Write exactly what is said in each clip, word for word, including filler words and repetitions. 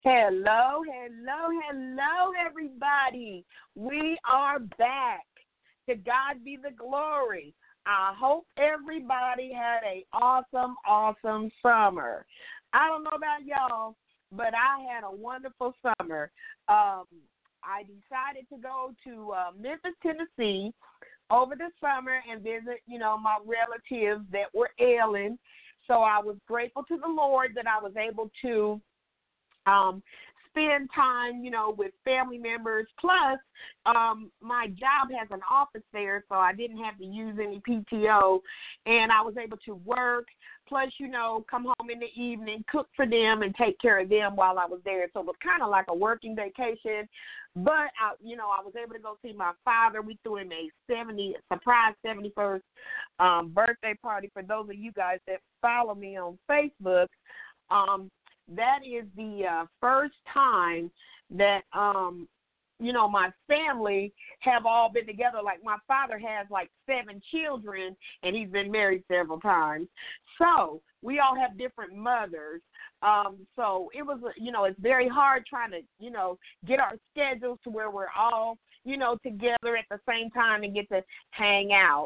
Hello, hello, hello, everybody. We are back. To God be the glory. I hope everybody had an awesome, awesome summer. I don't know about y'all, but I had a wonderful summer. Um, I decided to go to uh, Memphis, Tennessee over the summer and visit, you know, my relatives that were ailing. So I was grateful to the Lord that I was able to Um, spend time, you know, with family members. Plus, um, my job has an office there, so I didn't have to use any P T O, and I was able to work. Plus, you know, come home in the evening, cook for them, and take care of them while I was there. So it was kind of like a working vacation. But, I, you know, I was able to go see my father. We threw him a seventy surprise seventy-first um, birthday party. For those of you guys that follow me on Facebook, um, that is the uh, first time that, um, you know, my family have all been together. Like, my father has, like, seven children, and he's been married several times. So we all have different mothers. Um, so it was, you know, it's very hard trying to, you know, get our schedules to where we're all, you know, together at the same time and get to hang out.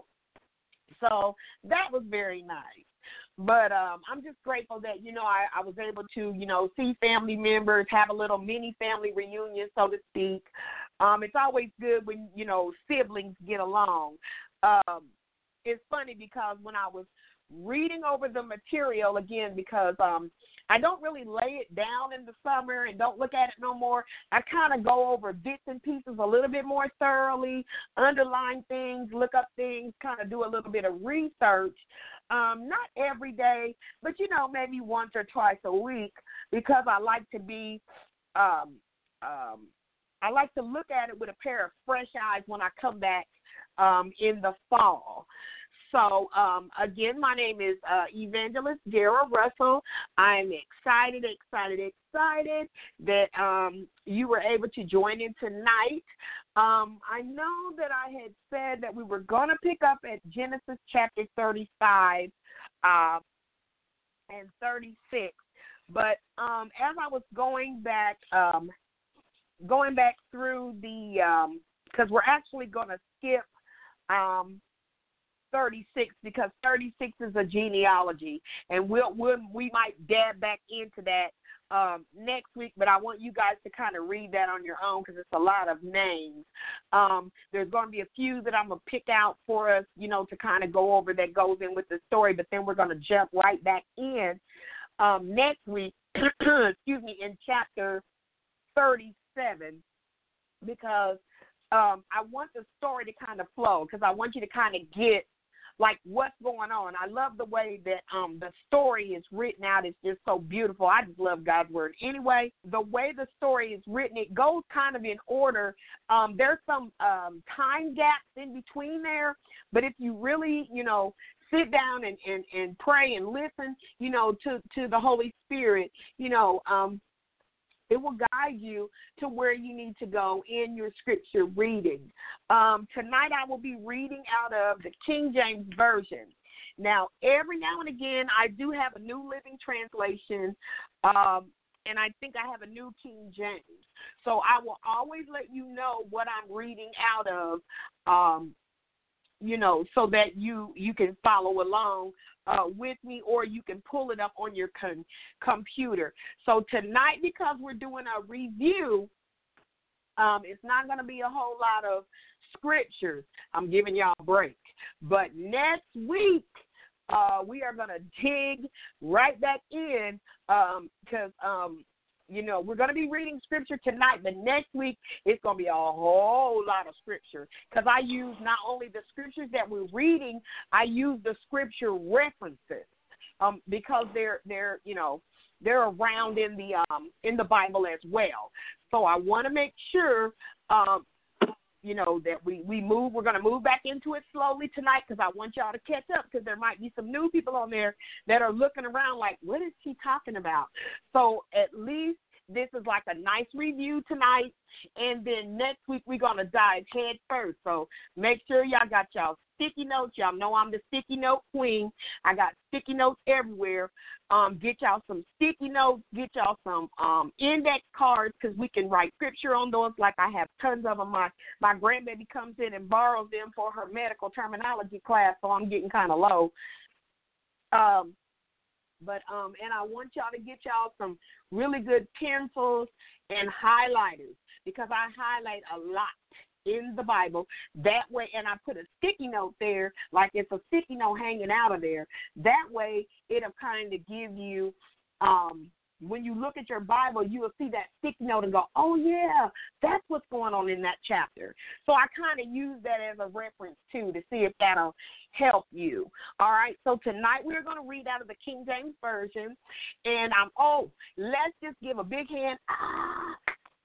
So that was very nice. But um, I'm just grateful that, you know, I, I was able to, you know, see family members, have a little mini family reunion, so to speak. Um, it's always good when, you know, siblings get along. Um, it's funny because when I was reading over the material, again, because um, I don't really lay it down in the summer and don't look at it no more. I kind of go over bits and pieces a little bit more thoroughly, underline things, look up things, kind of do a little bit of research. Um, not every day, but, you know, maybe once or twice a week, because I like to be, um, um, I like to look at it with a pair of fresh eyes when I come back um, in the fall. So, um, again, my name is uh, Evangelist Dara Russell. I'm excited, excited, excited that um, you were able to join in tonight. Um, I know that I had said that we were going to pick up at Genesis chapter thirty-five uh, and thirty-six, but um, as I was going back, um, going back through the, because um, we're actually going to skip um, thirty-six, because thirty-six is a genealogy, and we'll, we'll we might dab back into that um, next week, but I want you guys to kind of read that on your own because it's a lot of names. Um, there's going to be a few that I'm going to pick out for us, you know, to kind of go over that goes in with the story, but then we're going to jump right back in um, next week, excuse me, in chapter thirty-seven, because um, I want the story to kind of flow, because I want you to kind of get like what's going on. I love the way that um, the story is written out. It's just so beautiful. I just love God's word. Anyway, the way the story is written, it goes kind of in order. Um, there's some um, time gaps in between there, but if you really, you know, sit down and, and, and pray and listen, you know, to, to the Holy Spirit, you know, um, it will guide you to where you need to go in your scripture reading. Um, tonight I will be reading out of the King James Version. Now, every now and again, I do have a New Living Translation, um, and I think I have a New King James. So I will always let you know what I'm reading out of, um, you know, so that you, you can follow along Uh, with me, or you can pull it up on your con- computer. So tonight, because we're doing a review, um, it's not going to be a whole lot of scriptures. I'm giving y'all a break. But next week, uh, we are going to dig right back in because, um, um, you know, we're going to be reading scripture tonight, but next week it's going to be a whole lot of scripture, because I use not only the scriptures that we're reading, I use the scripture references um, because they're they're you know they're around in the um, in the Bible as well. So I want to make sure. Um, You know, that we, we move, we're going to move back into it slowly tonight, because I want y'all to catch up, because there might be some new people on there that are looking around like, what is she talking about? So at least This is like a nice review tonight, and then next week we're going to dive head first. So make sure y'all got y'all sticky notes. Y'all know I'm the sticky note queen. I got sticky notes everywhere. Um, get y'all some sticky notes. Get y'all some um, index cards because we can write scripture on those like I have tons of them. My, my grandbaby comes in and borrows them for her medical terminology class, so I'm getting kind of low. Um, but um, and I want y'all to get y'all some really good pencils and highlighters because I highlight a lot in the Bible. That way, and I put a sticky note there, like it's a sticky note hanging out of there. That way, it'll kind of give you, um, when you look at your Bible, you will see that sticky note and go, oh, yeah, that's what's going on in that chapter. So I kind of use that as a reference, too, to see if that'll help you. All right, so tonight we're going to read out of the King James Version. And I'm, oh, let's just give a big hand. Ah,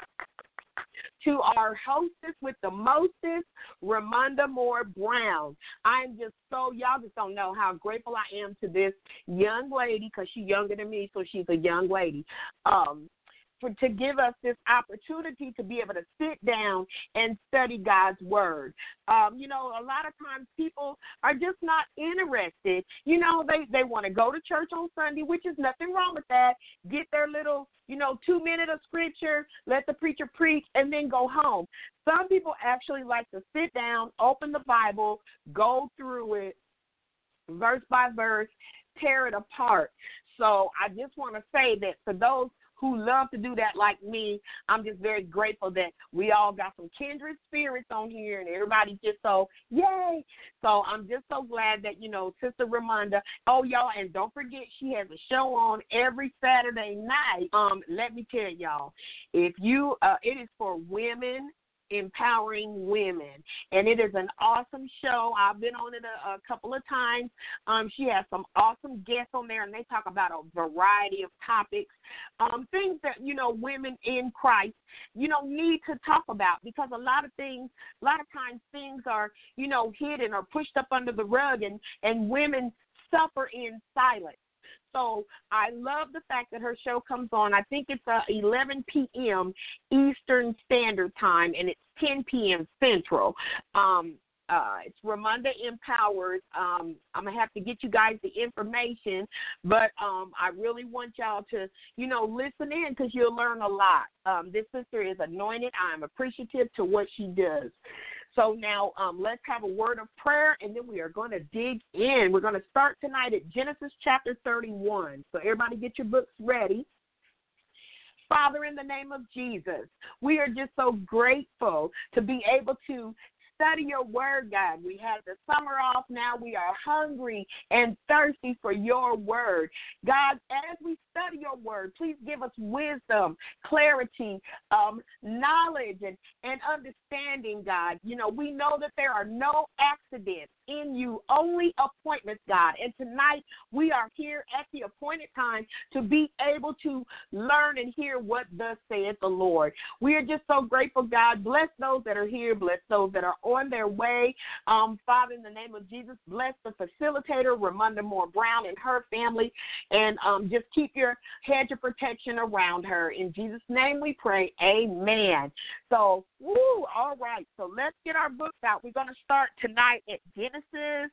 to our hostess with the mostest, Ramonda Moore Brown. I'm just so, y'all just don't know how grateful I am to this young lady, because she's younger than me, so she's a young lady, um, for to give us this opportunity to be able to sit down and study God's word. Um, you know, a lot of times people are just not interested. You know, they, they want to go to church on Sunday, which is nothing wrong with that, get their little, you know, two minutes of scripture, let the preacher preach, and then go home. Some people actually like to sit down, open the Bible, go through it, verse by verse, tear it apart. So I just want to say that for those who love to do that like me, I'm just very grateful that we all got some kindred spirits on here and everybody's just so, yay. So I'm just so glad that, you know, Sister Ramonda, oh, y'all, and don't forget she has a show on every Saturday night. Um, let me tell y'all, if you, uh, it is for women, empowering women, and it is an awesome show. I've been on it a, a couple of times. Um, she has some awesome guests on there, and they talk about a variety of topics, um, things that, you know, women in Christ, you know, need to talk about, because a lot of things, a lot of times things are, you know, hidden or pushed up under the rug, and, and women suffer in silence. So I love the fact that her show comes on. I think it's uh, eleven p.m. Eastern Standard Time, and it's ten p.m. Central. Um, uh, it's Ramonda Empowers. Um, I'm going to have to get you guys the information, but um, I really want y'all to, you know, listen in because you'll learn a lot. Um, this sister is anointed. I'm appreciative to what she does. So now um, let's have a word of prayer, and then we are going to dig in. We're going to start tonight at Genesis chapter thirty-one. So everybody get your books ready. Father, in the name of Jesus, we are just so grateful to be able to study your word, God. We had the summer off. Now we are hungry and thirsty for your word. God, as we study your word, please give us wisdom, clarity, um, knowledge, and, and understanding, God. You know, we know that there are no accidents in you, only appointments, God. And tonight we are here at the appointed time to be able to learn and hear what thus saith the Lord. We are just so grateful, God. Bless those that are here. Bless those that are on their way. Um, Father, in the name of Jesus, bless the facilitator, Ramonda Moore Brown, and her family, and um, just keep your hedge of protection around her. In Jesus' name we pray, amen. So, woo, all right, so let's get our books out. We're going to start tonight at Genesis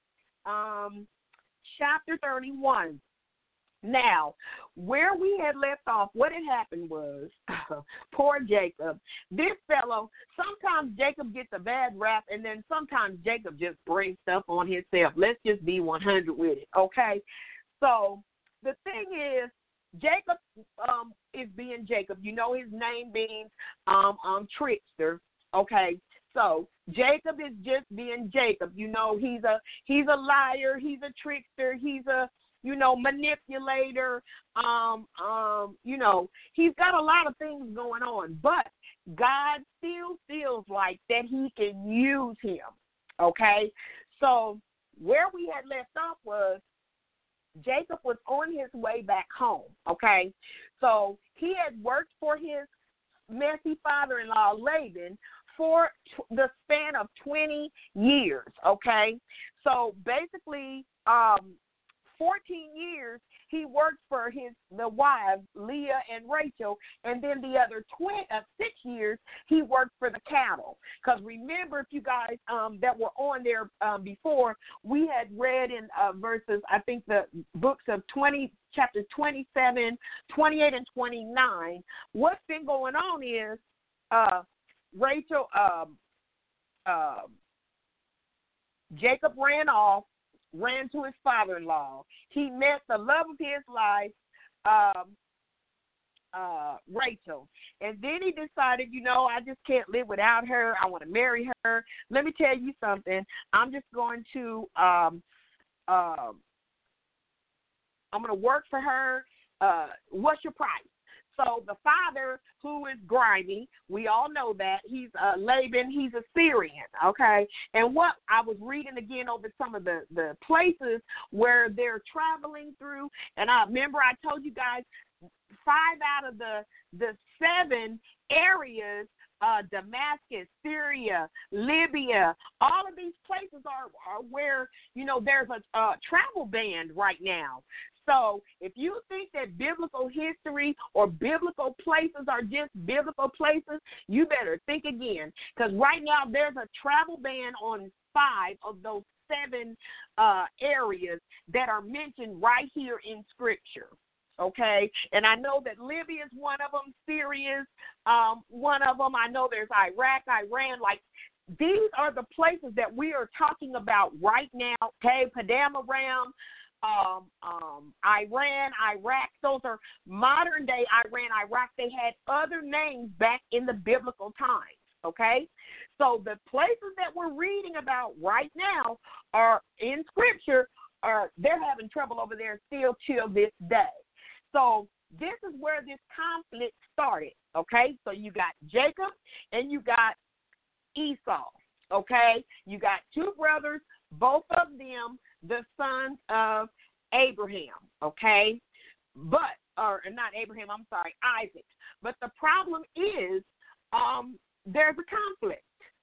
um, chapter thirty-one. Now, where we had left off, what had happened was, poor Jacob, this fellow, sometimes Jacob gets a bad rap, and then sometimes Jacob just brings stuff on himself. Let's just be one hundred with it, okay? So the thing is, Jacob um, is being Jacob. You know his name means um, um, trickster, okay? So Jacob is just being Jacob. You know, he's a he's a liar, he's a trickster, he's a you know, manipulator, um, um, you know, he's got a lot of things going on, but God still feels like that he can use him, okay? So where we had left off was Jacob was on his way back home, okay? So he had worked for his messy father-in-law, Laban, for t- the span of twenty years, okay? So basically, um, fourteen years, he worked for his the wives, Leah and Rachel, and then the other twenty, uh, six years, he worked for the cattle. Because remember, if you guys um, that were on there um, before, we had read in uh, verses, I think the books of twenty, chapters twenty-seven, twenty-eight, and twenty-nine. What's been going on is uh, Rachel, um, uh, Jacob ran off, ran to his father-in-law. He met the love of his life, um, uh, Rachel. And then he decided, you know, I just can't live without her. I want to marry her. Let me tell you something. I'm just going to, um, uh, I'm going to work for her. Uh, what's your price? So the father, who is grimy, we all know that, he's uh, Laban, he's a Syrian, okay? And what I was reading again over some of the, the places where they're traveling through, and I remember I told you guys five out of the, the seven areas, uh, Damascus, Syria, Libya, all of these places are, are where, you know, there's a, a travel ban right now. So if you think that biblical history or biblical places are just biblical places, you better think again. Because right now there's a travel ban on five of those seven uh, areas that are mentioned right here in Scripture. Okay? And I know that Libya is one of them, Syria is um, one of them. I know there's Iraq, Iran, like these are the places that we are talking about right now. Okay? Padam Aram. Um, um, Iran, Iraq, those are modern day Iran, Iraq. They had other names back in the biblical times, okay? So the places that we're reading about right now are in Scripture, are they're having trouble over there still till this day. So this is where this conflict started, okay? So you got Jacob and you got Esau, okay? You got two brothers, both of them the sons of Abraham, okay? But, or not Abraham, I'm sorry, Isaac. But the problem is um, there's a conflict,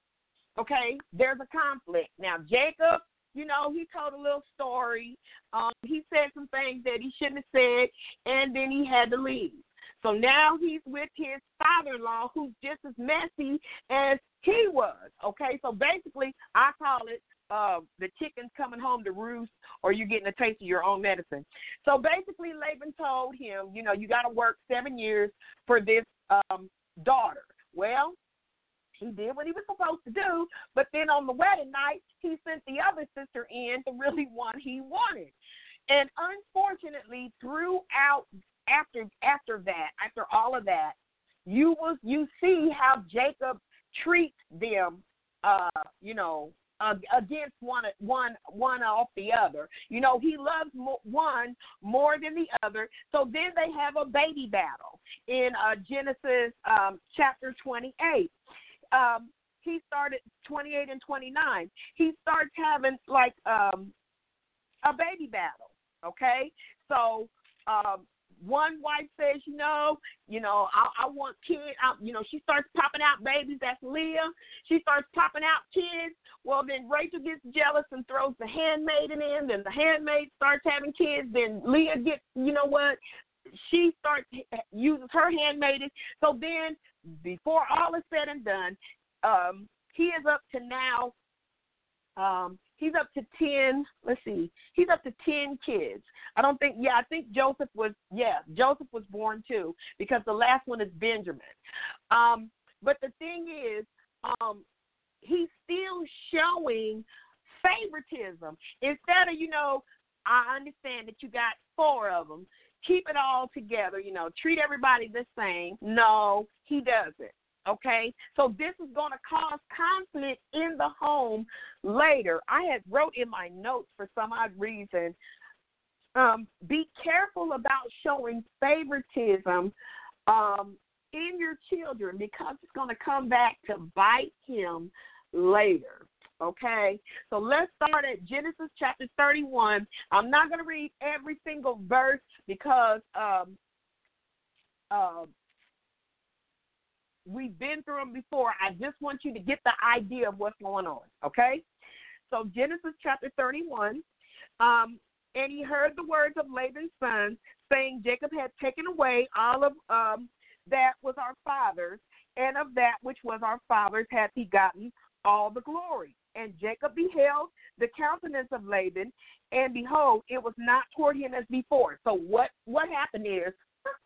okay? There's a conflict. Now, Jacob, you know, he told a little story. Um, he said some things that he shouldn't have said, and then he had to leave. So now he's with his father-in-law, who's just as messy as he was, okay? So basically, I call it uh, the chicken's coming home to roost, or you're getting a taste of your own medicine. So basically, Laban told him, you know, you got to work seven years for this um, daughter. Well, he did what he was supposed to do, but then on the wedding night, he sent the other sister in the really one he wanted. And unfortunately, throughout after after that, after all of that, you will you see how Jacob treats them, uh, you know, uh, against one one one off the other. You know, he loves mo- one more than the other. So then they have a baby battle in uh, Genesis um, chapter twenty-eight. Um, he started twenty-eight and twenty-nine. He starts having like um, a baby battle. Okay, so um, one wife says, you know, you know, I, I want kids. I, you know, she starts popping out babies. That's Leah. She starts popping out kids. Well, then Rachel gets jealous and throws the handmaiden in. Then the handmaid starts having kids. Then Leah gets, you know what? She starts uses her handmaiden. So then, before all is said and done, um, he is up to now. Um, he's up to ten. Let's see. He's up to ten kids. I don't think. Yeah, I think Joseph was. Yeah, Joseph was born too, because the last one is Benjamin. Um, but the thing is, um, he's still showing favoritism. Instead of, you know, I understand that you got four of them. Keep it all together. You know, treat everybody the same. No, he doesn't. Okay, so this is going to cause conflict in the home later. I had wrote in my notes for some odd reason, um, be careful about showing favoritism um, in your children, because it's going to come back to bite him later. Okay, so let's start at Genesis chapter thirty-one. I'm not going to read every single verse because um, uh, we've been through them before. I just want you to get the idea of what's going on, okay? So Genesis chapter thirty-one, um, And he heard the words of Laban's sons, saying, Jacob had taken away all of um, that was our father's, and of that which was our father's hath he gotten all the glory. And Jacob beheld the countenance of Laban, and behold, it was not toward him as before. So what, what happened is,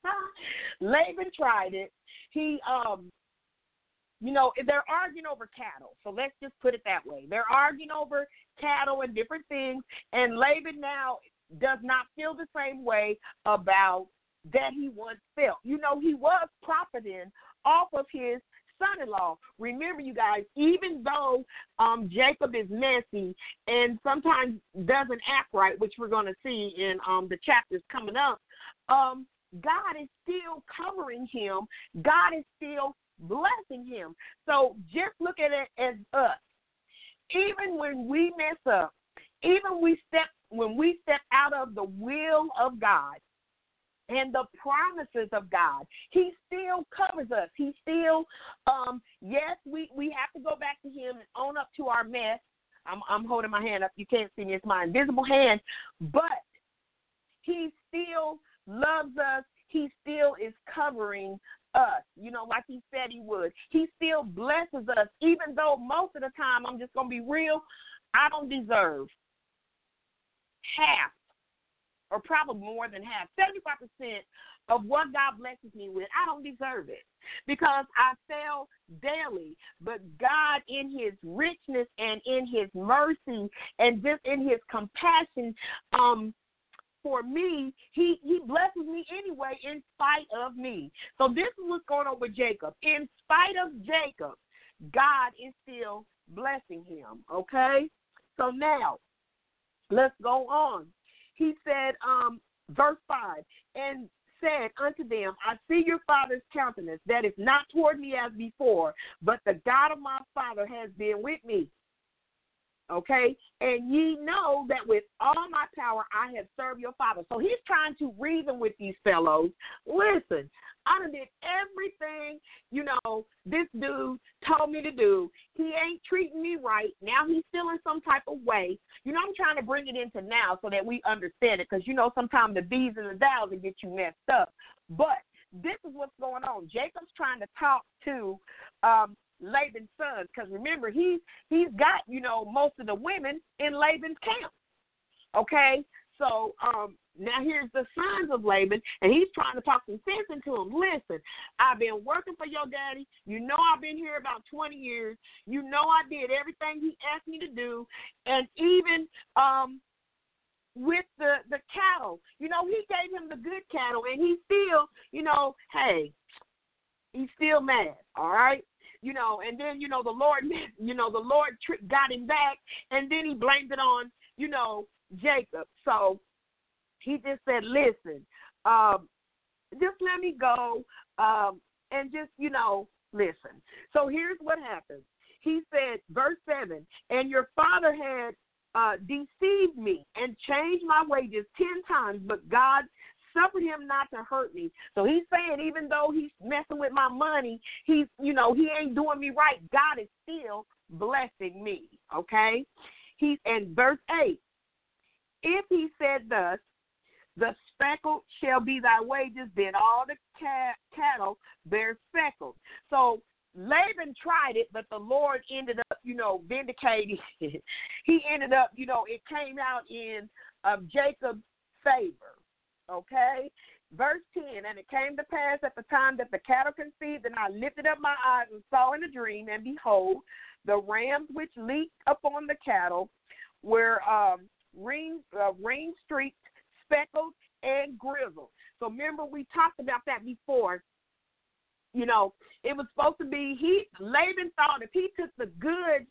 Laban tried it. He, um, you know, they're arguing over cattle. So let's just put it that way. They're arguing over cattle and different things, and Laban now does not feel the same way about that he once felt. You know, he was profiting off of his son-in-law. Remember, you guys, even though um, Jacob is messy and sometimes doesn't act right, which we're going to see in um, the chapters coming up, um, God is still covering him. God is still blessing him. So just look at it as us. Even when we mess up, even we step when we step out of the will of God and the promises of God, he still covers us. He still, um, yes, we, we have to go back to him and own up to our mess. I'm, I'm holding my hand up. You can't see me. It's my invisible hand. But he still loves us. He still is covering us, you know, like he said he would. He still blesses us, even though most of the time, I'm just going to be real, I don't deserve half, or probably more than half, seventy-five percent of what God blesses me with. I don't deserve it because I fail daily. But God, in his richness and in his mercy and just in his compassion, um, for me, he, he blesses me anyway in spite of me. So this is what's going on with Jacob. In spite of Jacob, God is still blessing him, okay? So now, let's go on. He said, um, verse five, and said unto them, I see your father's countenance, that is not toward me as before, but the God of my father has been with me. Okay, and ye know that with all my power I have served your father. So he's trying to reason with these fellows. Listen, I done did everything, you know, this dude told me to do. He ain't treating me right. Now he's feeling some type of way. You know, I'm trying to bring it into now so that we understand it because, you know, sometimes the these and the thous will get you messed up. But this is what's going on. Jacob's trying to talk to um, Laban's sons, because remember, he's he's got, you know, most of the women in Laban's camp. Okay, so um, now here's the sons of Laban, and he's trying to talk some sense into them. Listen, I've been working for your daddy. You know I've been here about twenty years. You know I did everything he asked me to do, and even um, with the, the cattle, you know, he gave him the good cattle, and he still, you know, hey, he's still mad, all right? You know, and then, you know, the Lord, you know, the Lord got him back, and then he blamed it on, you know, Jacob. So he just said, listen, um, just let me go um, and just, you know, listen. So here's what happened. He said, verse seven, and your father had uh, deceived me and changed my wages ten times, but God suffered him not to hurt me. So he's saying even though he's messing with my money, he's, you know, he ain't doing me right. God is still blessing me, okay? He, and verse eight, if he said thus, the speckled shall be thy wages, then all the cat, cattle bear speckled. So Laban tried it, but the Lord ended up, you know, vindicating. He ended up, you know, it came out in uh, Jacob's favor. Okay, verse ten, and it came to pass at the time that the cattle conceived, and I lifted up my eyes and saw in a dream, and behold, the rams which leaped upon the cattle were um, ring, uh, ring streaked, speckled, and grizzled. So remember, we talked about that before. You know, it was supposed to be, he, Laban thought if he took the good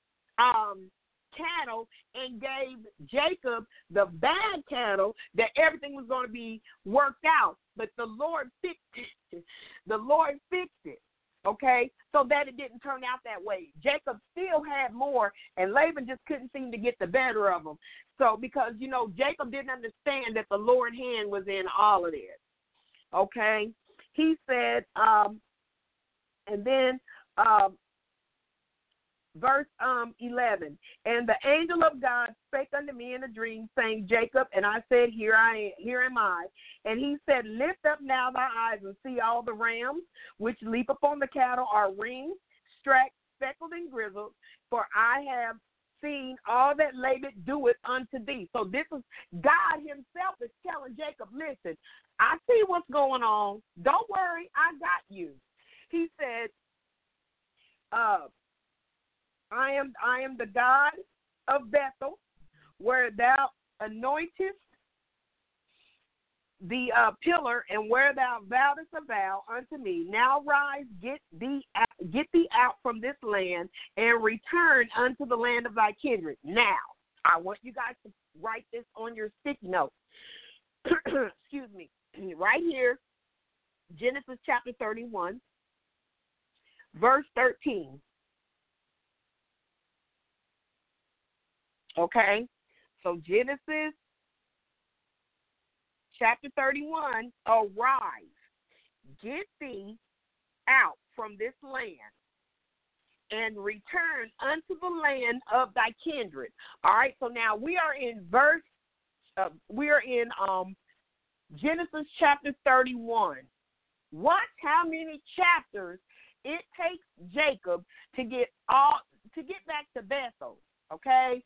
um, cattle and gave Jacob the bad cattle, that everything was going to be worked out. But the Lord fixed it. The Lord fixed it, okay, so that it didn't turn out that way. Jacob still had more, and Laban just couldn't seem to get the better of him. So because, you know, Jacob didn't understand that the Lord's hand was in all of this, okay. He said, um, and then um, verse um eleven. And the angel of God spake unto me in a dream, saying, Jacob. And I said, Here I am, here am I. And he said, Lift up now thy eyes and see all the rams which leap upon the cattle are ringed, strapped, speckled, and grizzled. For I have seen all that Laban doeth unto thee. So this is God himself is telling Jacob, listen, I see what's going on. Don't worry, I got you. He said, uh, I am I am the God of Bethel, where thou anointest the uh, pillar, and where thou vowedest a vow unto me. Now rise, get thee out, get thee out from this land, and return unto the land of thy kindred. Now, I want you guys to write this on your sticky note. Excuse me. Right here, Genesis chapter thirty-one, verse thirteen. Okay, so Genesis chapter thirty-one, arise, get thee out from this land, and return unto the land of thy kindred. All right, so now we are in verse, uh, we are in um Genesis chapter thirty-one. Watch how many chapters it takes Jacob to get all to get back to Bethel. Okay.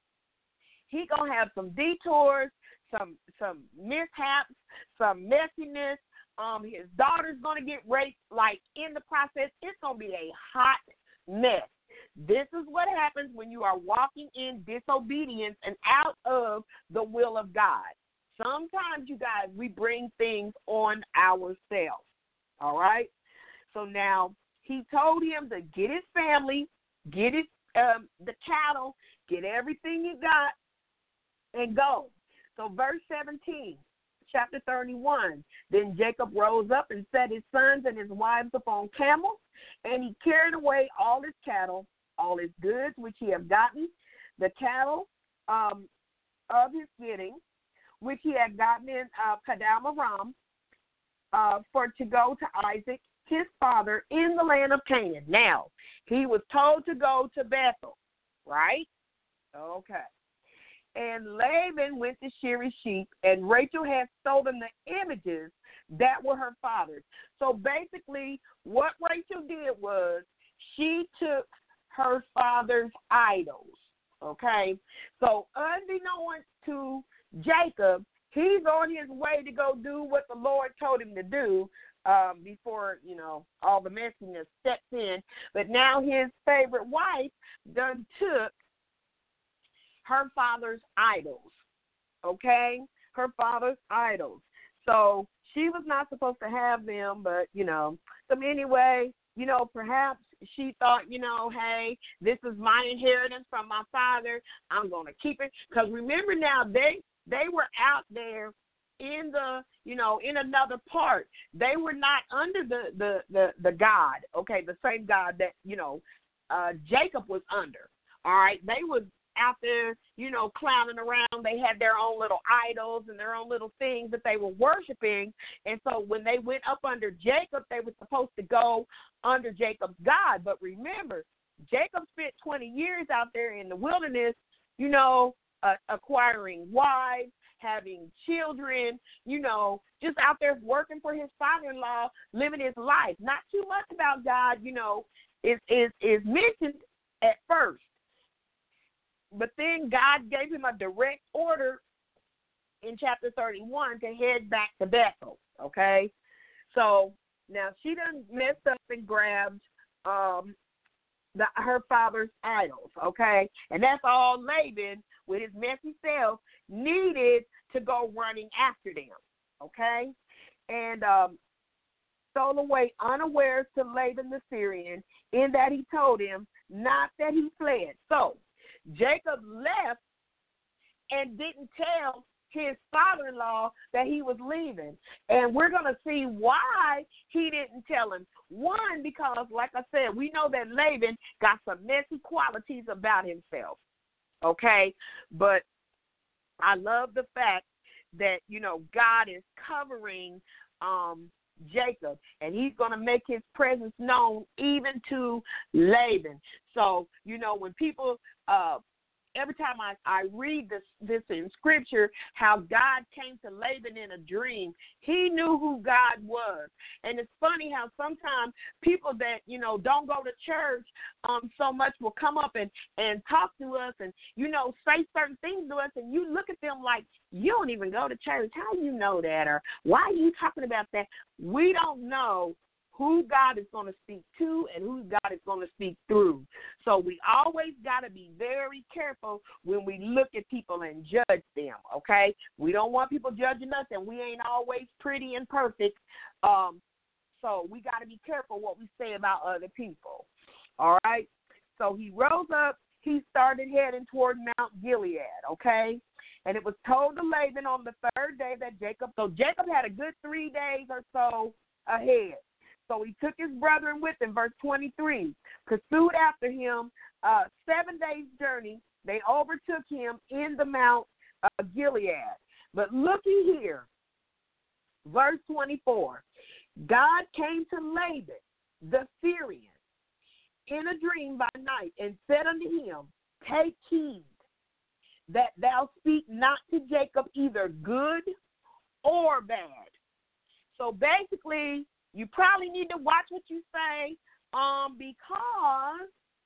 He gonna have some detours, some some mishaps, some messiness. Um, his daughter's gonna get raped. Like in the process, it's gonna be a hot mess. This is what happens when you are walking in disobedience and out of the will of God. Sometimes, you guys, we bring things on ourselves. All right. So now he told him to get his family, get his um, the cattle, get everything he got, and go. So verse seventeen, chapter thirty-one, then Jacob rose up and set his sons and his wives upon camels, and he carried away all his cattle, all his goods which he had gotten, the cattle um, of his getting, which he had gotten in uh, Padam Aram, uh, for to go to Isaac, his father, in the land of Canaan. Now, he was told to go to Bethel, right? Okay. And Laban went to shear his sheep, and Rachel had stolen the images that were her father's. So basically, what Rachel did was she took her father's idols, okay? So unbeknownst to Jacob, he's on his way to go do what the Lord told him to do um, before, you know, all the messiness steps in. But now his favorite wife done took her father's idols, okay? Her father's idols. So she was not supposed to have them, but, you know, so anyway, you know, perhaps she thought, you know, hey, this is my inheritance from my father. I'm going to keep it. Because remember now, they they were out there in the, you know, in another part. They were not under the, the, the, the God, okay, the same God that, you know, uh, Jacob was under. All right, they were out there, you know, clowning around. They had their own little idols and their own little things that they were worshiping. And so when they went up under Jacob, they were supposed to go under Jacob's God. But remember, Jacob spent twenty years out there in the wilderness, you know, uh, acquiring wives, having children, you know, just out there working for his father-in-law, living his life. Not too much about God, you know, is is, is mentioned at first. But then God gave him a direct order in chapter thirty-one to head back to Bethel, okay? So now she done messed up and grabbed um, the, her father's idols, okay? And that's all Laban, with his messy self, needed to go running after them, okay? And um, stole away unawares to Laban the Syrian, in that he told him not that he fled. So Jacob left and didn't tell his father-in-law that he was leaving. And we're going to see why he didn't tell him. One, because, like I said, we know that Laban got some messy qualities about himself, okay? But I love the fact that, you know, God is covering um, Jacob, and he's going to make his presence known even to Laban. So, you know, when people, uh, every time I, I read this, this in Scripture, how God came to Laban in a dream, he knew who God was. And it's funny how sometimes people that, you know, don't go to church um, so much will come up and, and talk to us and, you know, say certain things to us, and you look at them like, you don't even go to church. How do you know that? Or why are you talking about that? We don't know who God is going to speak to and who God is going to speak through. So we always got to be very careful when we look at people and judge them, okay? We don't want people judging us, and we ain't always pretty and perfect. Um, so we got to be careful what we say about other people, all right? So he rose up. He started heading toward Mount Gilead, okay? And it was told to Laban on the third day that Jacob, so Jacob had a good three days or so ahead. So he took his brethren with him, verse twenty-three, pursued after him uh, seven days' journey. They overtook him in the Mount uh, Gilead. But looky here, verse twenty-four, God came to Laban, the Syrian, in a dream by night, and said unto him, take heed that thou speak not to Jacob either good or bad. So basically, you probably need to watch what you say um, because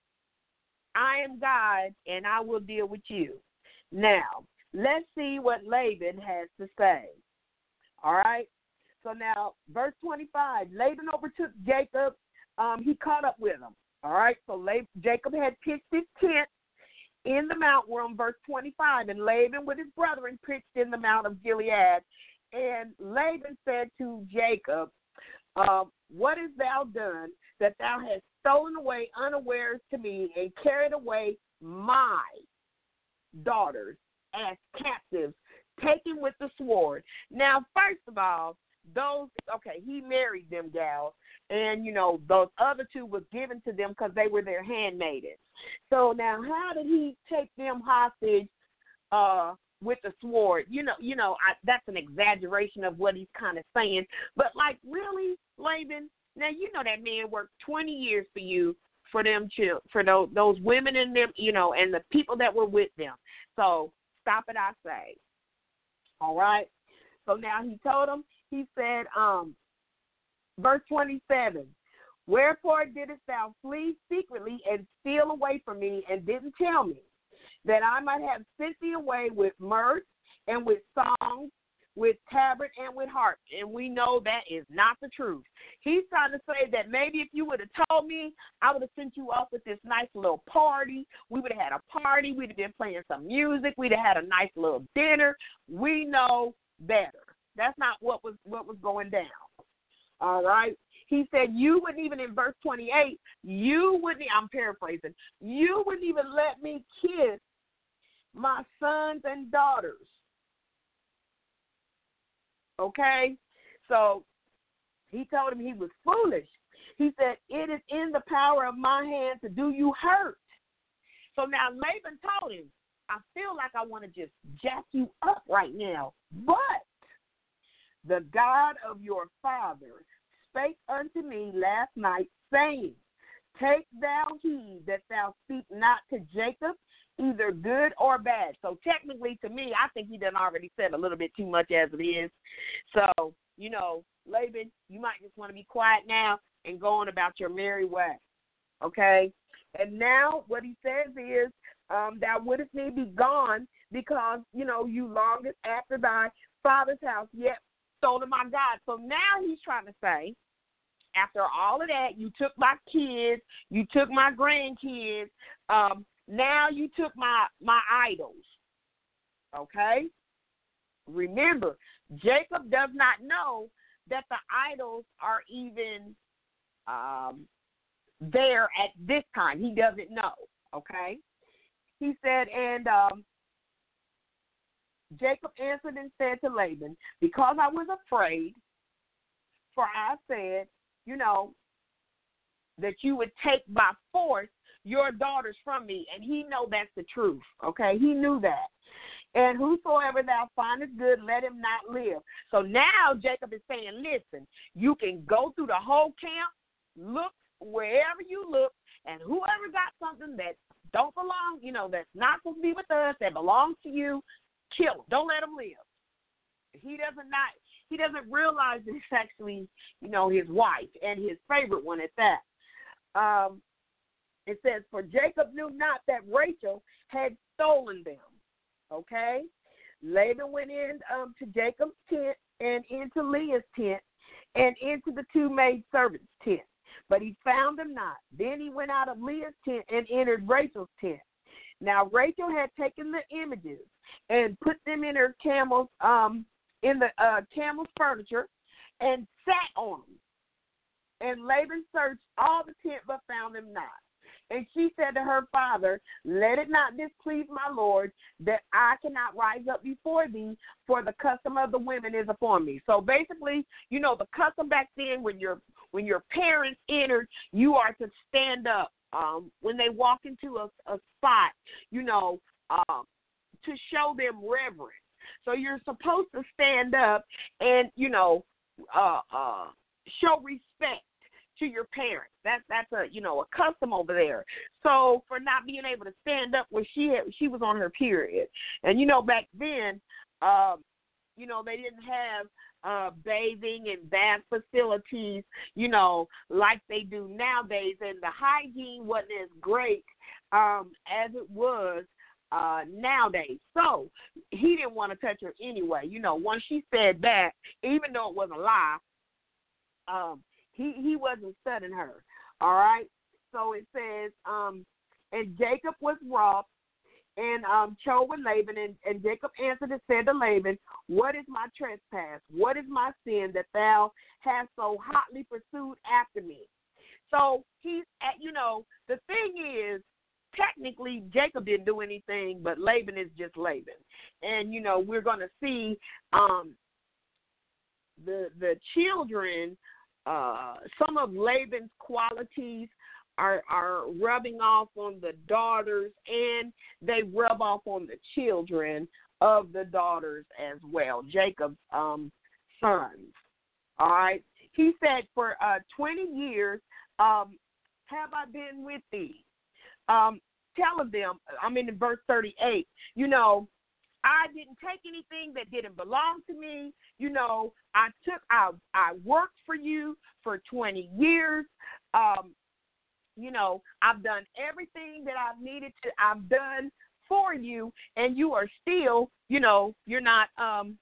I am God and I will deal with you. Now, let's see what Laban has to say. All right? So now, verse twenty-five, Laban overtook Jacob. Um, he caught up with him. All right? So Laban, Jacob had pitched his tent in the mount. We're on verse twenty-five. And Laban with his brethren pitched in the mount of Gilead. And Laban said to Jacob, Um, what hast thou done that thou hast stolen away unawares to me and carried away my daughters as captives, taken with the sword? Now, first of all, those, okay, he married them gals, and, you know, those other two was given to them because they were their handmaidens. So now how did he take them hostage uh with the sword? You know, you know, I, that's an exaggeration of what he's kind of saying. But, like, really, Laban, now you know that man worked twenty years for you, for them, chil- for those, those women and them, you know, and the people that were with them. So stop it, I say. All right? So now he told them, he said, um, verse twenty-seven, wherefore didst thou flee secretly and steal away from me and didn't tell me, that I might have sent thee away with mirth and with songs, with tabret and with harp? And we know that is not the truth. He's trying to say that maybe if you would have told me, I would have sent you off with this nice little party. We would have had a party. We'd have been playing some music. We'd have had a nice little dinner. We know better. That's not what was what was going down. All right? He said you wouldn't even, in verse twenty-eight, you wouldn't, I'm paraphrasing, you wouldn't even let me kiss my sons and daughters. Okay? So he told him he was foolish. He said, it is in the power of my hand to do you hurt. So now Laban told him, I feel like I want to just jack you up right now. But the God of your father spake unto me last night, saying, take thou heed that thou speak not to Jacob either good or bad. So technically, to me, I think he done already said a little bit too much as it is. So, you know, Laban, you might just want to be quiet now and go on about your merry way. Okay? And now what he says is, um, thou wouldest need be gone because, you know, you longest after thy father's house, yet stolen my God. So now he's trying to say, after all of that, you took my kids, you took my grandkids, um, now you took my, my idols, okay? Remember, Jacob does not know that the idols are even um, there at this time. He doesn't know, okay? He said, and um, Jacob answered and said to Laban, because I was afraid, for I said, you know, that you would take by force your daughters from me. And he know that's the truth, okay? He knew that. and whosoever thou findest good, let him not live. So now Jacob is saying, listen, you can go through the whole camp, look wherever you look, and whoever got something that don't belong, you know, that's not supposed to be with us, that belongs to you, kill him. Don't let him live. He doesn't not he doesn't realize that it's actually, you know, his wife and his favorite one at that. Um, it says, for Jacob knew not that Rachel had stolen them. Okay? Laban went in um, to Jacob's tent and into Leah's tent and into the two maid servants' tent. But he found them not. Then he went out of Leah's tent and entered Rachel's tent. Now Rachel had taken the images and put them in her camel's um in the uh, camel's furniture and sat on them. And Laban searched all the tent but found them not. And she said to her father, let it not displease my Lord that I cannot rise up before thee, for the custom of the women is upon me. So basically, you know, the custom back then when your when your parents entered, you are to stand up. Um, when they walk into a, a spot, you know, um, to show them reverence. So you're supposed to stand up and, you know, uh, uh, show respect to your parents. That's that's a you know a custom over there. So for not being able to stand up when she had, she was on her period, and you know back then, um, you know they didn't have uh, bathing and bath facilities, you know, like they do nowadays, and the hygiene wasn't as great um, as it was uh, nowadays. So he didn't want to touch her anyway. You know, once she said that, even though it was a lie, um, he he wasn't studying her. All right. So it says, um, and Jacob was wroth and um, chose with Laban, and, and Jacob answered and said to Laban, what is my trespass? What is my sin that thou hast so hotly pursued after me? So he's at, you know, the thing is, technically Jacob didn't do anything, but Laban is just Laban. And, you know, we're going to see um, the the children, uh, some of Laban's qualities are are rubbing off on the daughters, and they rub off on the children of the daughters as well, Jacob's um, sons. All right. He said, for uh, twenty years um, have I been with thee. Um, telling them, I'm in verse thirty-eight, you know, I didn't take anything that didn't belong to me. You know, I took, I, I worked for you for twenty years. Um, you know, I've done everything that I've needed to, I've done for you, and you are still, you know, you're not, um,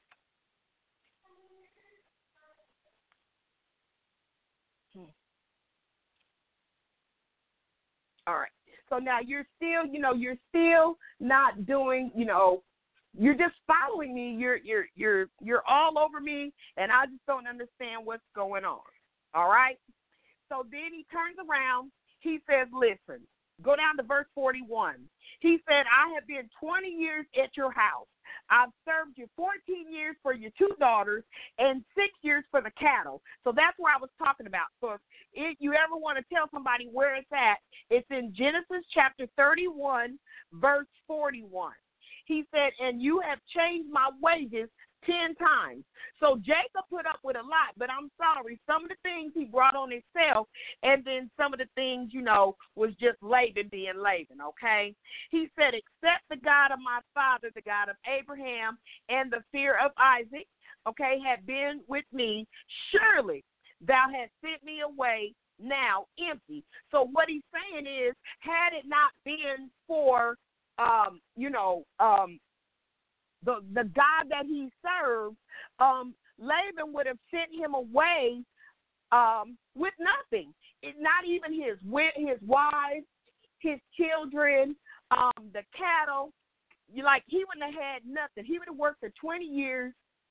all right. So now you're still, you know, you're still not doing, you know, you're just following me. You're, you're, you're, you're all over me, and I just don't understand what's going on. All right. So then he turns around. He says, listen, go down to verse forty-one. He said, I have been twenty years at your house. I've served you fourteen years for your two daughters and six years for the cattle. So that's where I was talking about. So if, if you ever want to tell somebody where it's at, it's in Genesis chapter thirty-one, verse forty-one. He said, and you have changed my wages ten times. So Jacob put up with a lot, but I'm sorry, some of the things he brought on himself, and then some of the things, you know, was just Laban being Laban, okay? He said, except the God of my father, the God of Abraham, and the fear of Isaac, okay, had been with me, surely thou hast sent me away now empty. So what he's saying is, had it not been for, um, you know, um, The the God that he served, um, Laban would have sent him away um, with nothing. It, not even his his wives, his children, um, the cattle. You like he wouldn't have had nothing. He would have worked for twenty years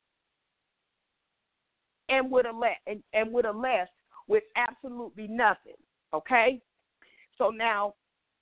and would have left and, and would have left with absolutely nothing. Okay, so now.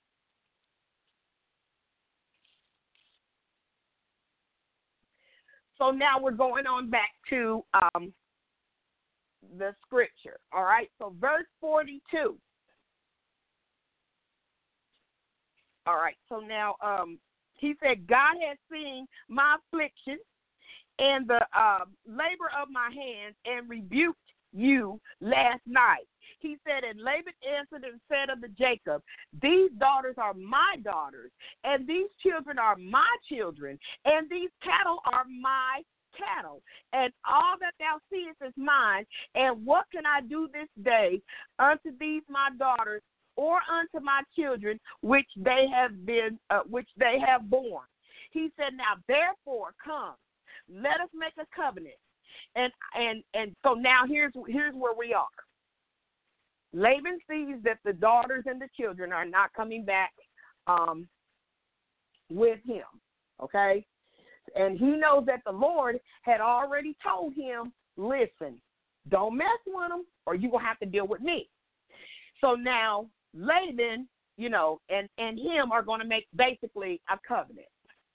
So now we're going on back to um, the scripture, all right? So verse forty-two. All right, so now um, He said, God has seen my affliction and the uh, labor of my hands and rebuked you last night. He said, and Laban answered and said unto Jacob, these daughters are my daughters, and these children are my children, and these cattle are my cattle, and all that thou seest is mine. And what can I do this day unto these my daughters, or unto my children, which they have been, uh, which they have borne? He said, now therefore come, let us make a covenant. And and and so now here's here's where we are. Laban sees that the daughters and the children are not coming back um, with him, okay? And he knows that the Lord had already told him, listen, don't mess with them or you're going to have to deal with me. So now Laban, you know, and, and him are going to make basically a covenant.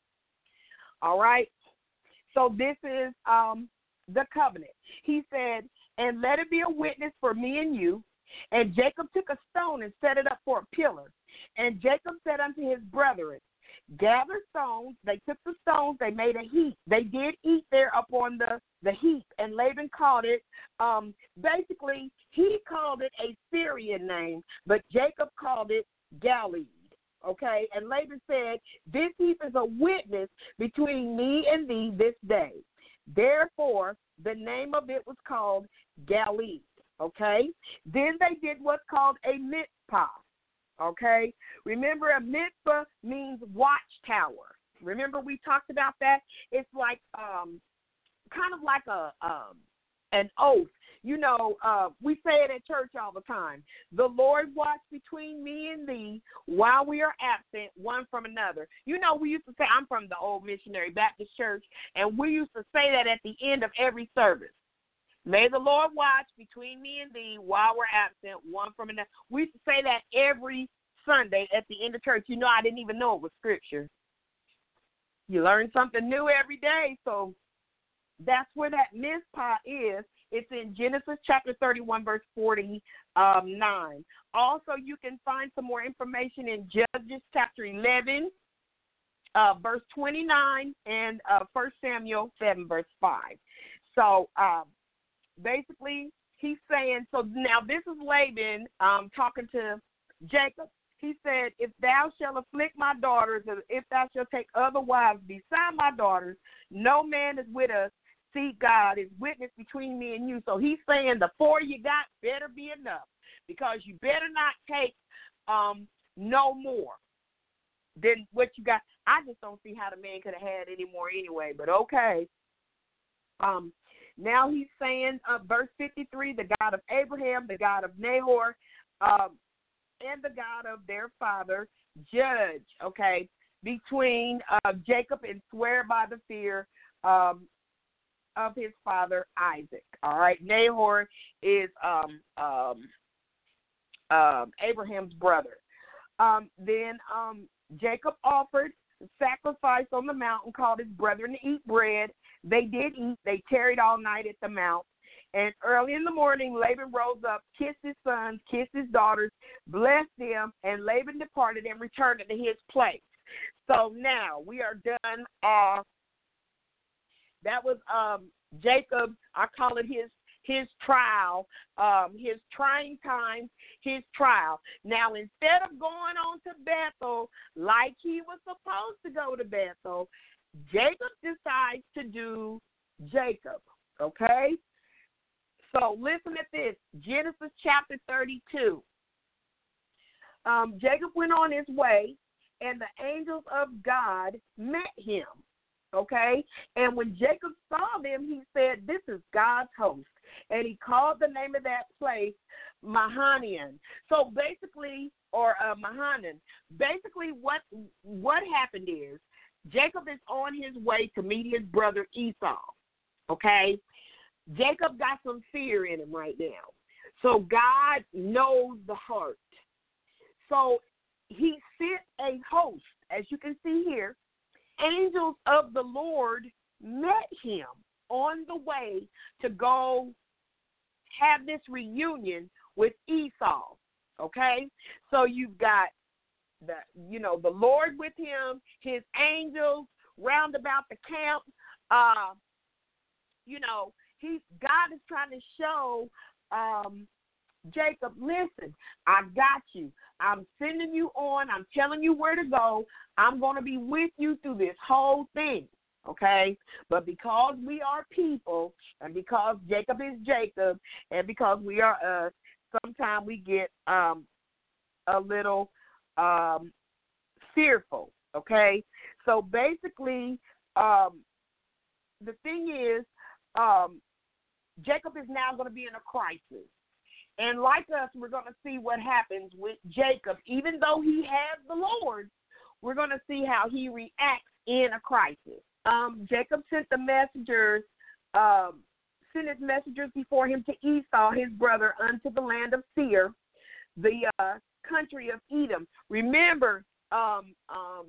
All right? So this is um, the covenant. He said, and let it be a witness for me and you. And Jacob took a stone and set it up for a pillar. And Jacob said unto his brethren, gather stones. They took the stones. They made a heap. They did eat there upon the, the heap. And Laban called it, um, basically, he called it a Syrian name, but Jacob called it Galeed. Okay? And Laban said, this heap is a witness between me and thee this day. Therefore, the name of it was called Galeed. Okay? Then they did what's called a mitzvah. Okay? Remember, a mitzvah means watchtower. Remember we talked about that? It's like um, kind of like a um, an oath. You know, uh, we say it at church all the time. The Lord watch between me and thee while we are absent one from another. You know, we used to say, I'm from the old Missionary Baptist Church, and we used to say that at the end of every service. May the Lord watch between me and thee while we're absent one from another. We used to say that every Sunday at the end of church. You know, I didn't even know it was scripture. You learn something new every day, so that's where that mitzvah is. It's in Genesis chapter thirty-one, verse forty-nine. Also, you can find some more information in Judges chapter eleven, uh, verse twenty-nine, and uh, First Samuel seven, verse five. So, um, basically, he's saying, so now this is Laban um, talking to Jacob. He said, if thou shalt afflict my daughters, or if thou shalt take other wives beside my daughters, no man is with us. See, God is witness between me and you. So he's saying the four you got better be enough, because you better not take um, no more than what you got. I just don't see how the man could have had any more anyway, but okay. Um, now he's saying, uh, verse fifty-three, the God of Abraham, the God of Nahor, um, and the God of their father, judge, okay, between uh, Jacob and swear by the fear um, of his father Isaac. All right, Nahor is um, um, um, Abraham's brother. Um, then um, Jacob offered sacrifice on the mountain, called his brethren to eat bread. They did eat. They tarried all night at the mount. And early in the morning, Laban rose up, kissed his sons, kissed his daughters, blessed them, and Laban departed and returned to his place. So now we are done. Uh, that was um, Jacob. I call it his his trial, um, his trying times, his trial. Now, instead of going on to Bethel like he was supposed to go to Bethel, Jacob decides to do Jacob, okay? So listen at this, Genesis chapter thirty-two. Um, Jacob went on his way, and the angels of God met him, okay? And when Jacob saw them, he said, this is God's host. And he called the name of that place Mahanaim. So basically, or uh, Mahanaim, basically what what happened is Jacob is on his way to meet his brother Esau, okay? Jacob got some fear in him right now. So God knows the heart. So he sent a host, as you can see here. Angels of the Lord met him on the way to go have this reunion with Esau, okay? So you've got the you know the Lord with him, his angels round about the camp. Uh, you know, he God is trying to show um, Jacob, listen, I got you. I'm sending you on. I'm telling you where to go. I'm going to be with you through this whole thing, okay? But because we are people, and because Jacob is Jacob, and because we are us, sometimes we get um, a little um, fearful, okay? So basically, um, the thing is, um, Jacob is now going to be in a crisis. And like us, we're going to see what happens with Jacob. Even though he has the Lord, we're going to see how he reacts in a crisis. Um, Jacob sent the messengers, um, sent his messengers before him to Esau, his brother, unto the land of Seir, the uh, country of Edom. Remember, um, um,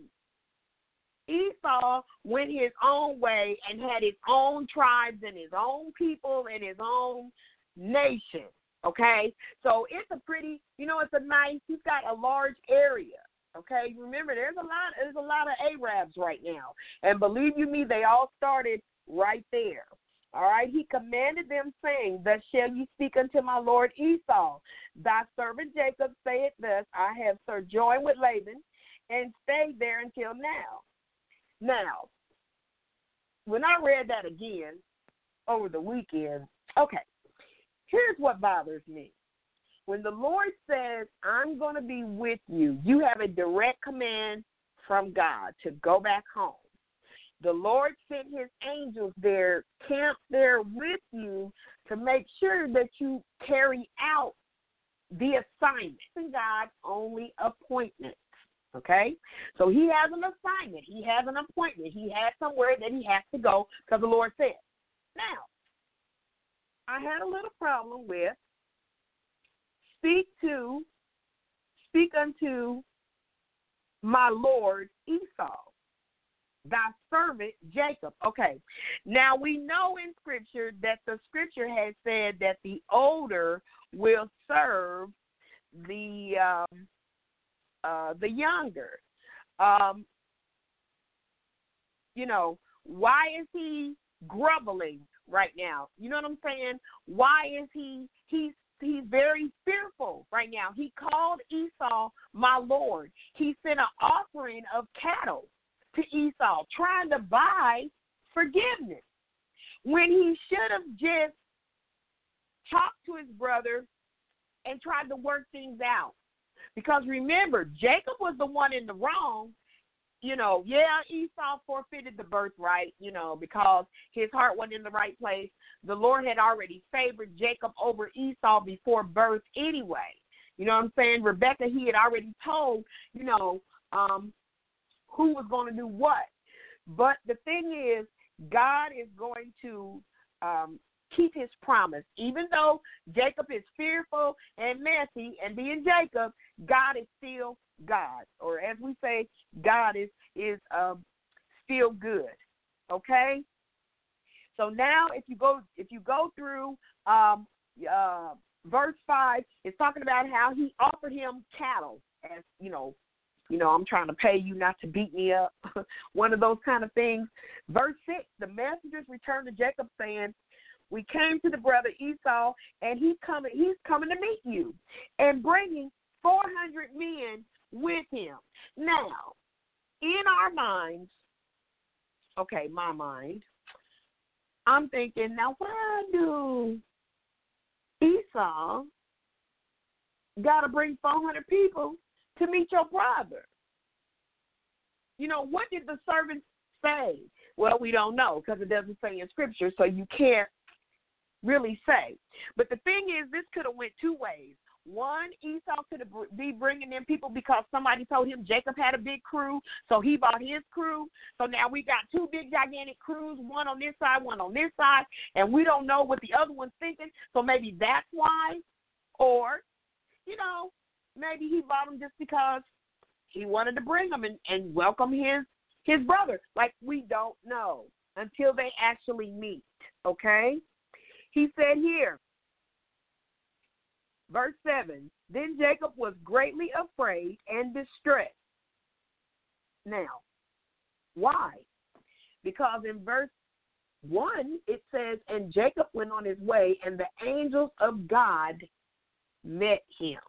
Esau went his own way and had his own tribes and his own people and his own nation, okay? So it's a pretty, you know, it's a nice, he's got a large area, okay? Remember, there's a lot, there's a lot of Arabs right now. And believe you me, they all started right there. All right, he commanded them, saying, thus shall you speak unto my lord Esau. Thy servant Jacob saith thus, I have sojourned with Laban and stayed there until now. Now, when I read that again over the weekend, okay, here's what bothers me. When the Lord says, I'm going to be with you, you have a direct command from God to go back home. The Lord sent his angels there, camped there with you to make sure that you carry out the assignment. God's only appointment, okay? So he has an assignment. He has an appointment. He has somewhere that he has to go because the Lord said. Now, I had a little problem with speak to, speak unto my Lord Esau, thy servant Jacob. Okay, now we know in Scripture that the Scripture has said that the older will serve the um, uh, the younger. Um, you know, why is he grumbling right now? You know what I'm saying? Why is he he's he's very fearful right now? He called Esau my Lord. He sent an offering of cattle to Esau, trying to buy forgiveness, when he should have just talked to his brother and tried to work things out. Because remember, Jacob was the one in the wrong. You know, yeah, Esau forfeited the birthright, you know, because his heart wasn't in the right place. The Lord had already favored Jacob over Esau before birth anyway. You know what I'm saying? Rebecca, he had already told, you know, um, who was going to do what. But the thing is, God is going to um, keep his promise. Even though Jacob is fearful and messy, and being Jacob, God is still God. Or as we say, God is, is um, still good. Okay? So now if you go if you go through um, uh, verse five, it's talking about how he offered him cattle, as, you know, You know, I'm trying to pay you not to beat me up. One of those kind of things. Verse six, the messengers returned to Jacob saying, we came to the brother Esau, and he's coming, he's coming to meet you, and bringing four hundred men with him. Now, in our minds, okay, my mind, I'm thinking, now why do Esau got to bring four hundred people to meet your brother? You know, what did the servants say? Well, we don't know because it doesn't say in Scripture, so you can't really say. But the thing is, this could have went two ways. One, Esau could have be bringing in people because somebody told him Jacob had a big crew, so he bought his crew. So now we got two big, gigantic crews, one on this side, one on this side, and we don't know what the other one's thinking, so maybe that's why. Or, you know, maybe he bought them just because he wanted to bring them and, and welcome his his brother. Like, we don't know until they actually meet, okay? He said here, Verse seven, then Jacob was greatly afraid and distressed. Now, why? Because in verse one, it says, and Jacob went on his way, and the angels of God met him.